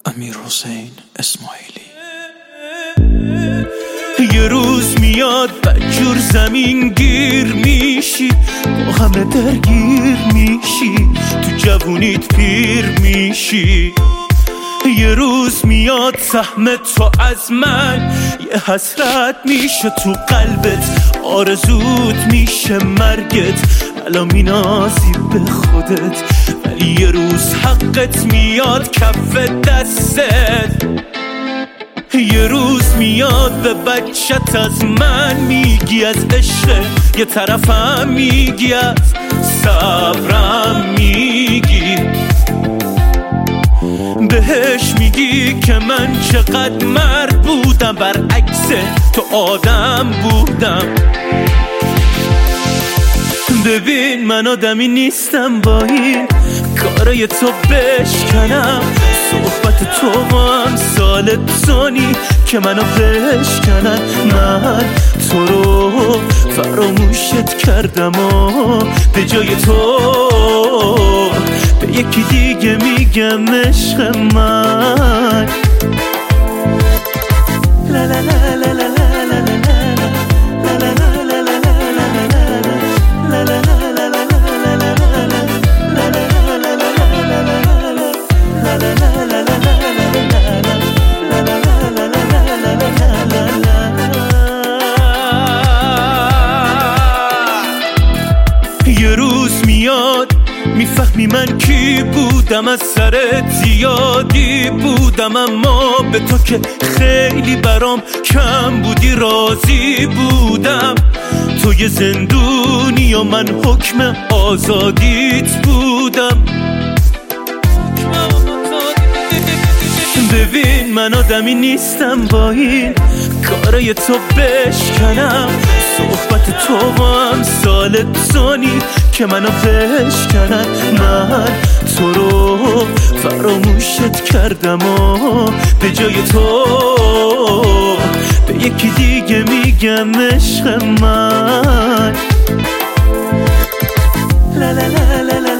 امیرحسین اسماعیلی. یه روز میاد بدجور زمین گیر میشی، با همه درگیر میشی، تو جوونیت پیر میشی. یه روز میاد سهم تو از من یه حسرت میشه تو قلبت، آرزوت میشه مرگت، الان مینازی به خودت، ولی یه روز حقت میاد کف دستت. یه روز میاد به بچت از من میگی از عشق، یه طرفم میگی از صبرم میگی، بهش میگی که من چقدر مرد بودم، برعکس تو آدم بودم. ببین من آدمی نیستم با این کارای تو بشکنم، صحبت تو هم سال سانی که منو بشکنن. من تو رو فراموشت کردم و به جای تو به یکی دیگه میگم عشق من. لا لا لا لا لا یه روز میاد میفهمی من کی بودم، از سرت زیادی بودم، اما به تو که خیلی برام کم بودی راضی بودم. تو یه زندونی و من حکم آزادیت بودم. ببین من آدمی نیستم با این کارای تو بشکنم، صحبت تو هم سال سانی که منو بشکنن. من تو رو فراموشت کردم و به جای تو به یکی دیگه میگم عشق من. لا لا لا لا لا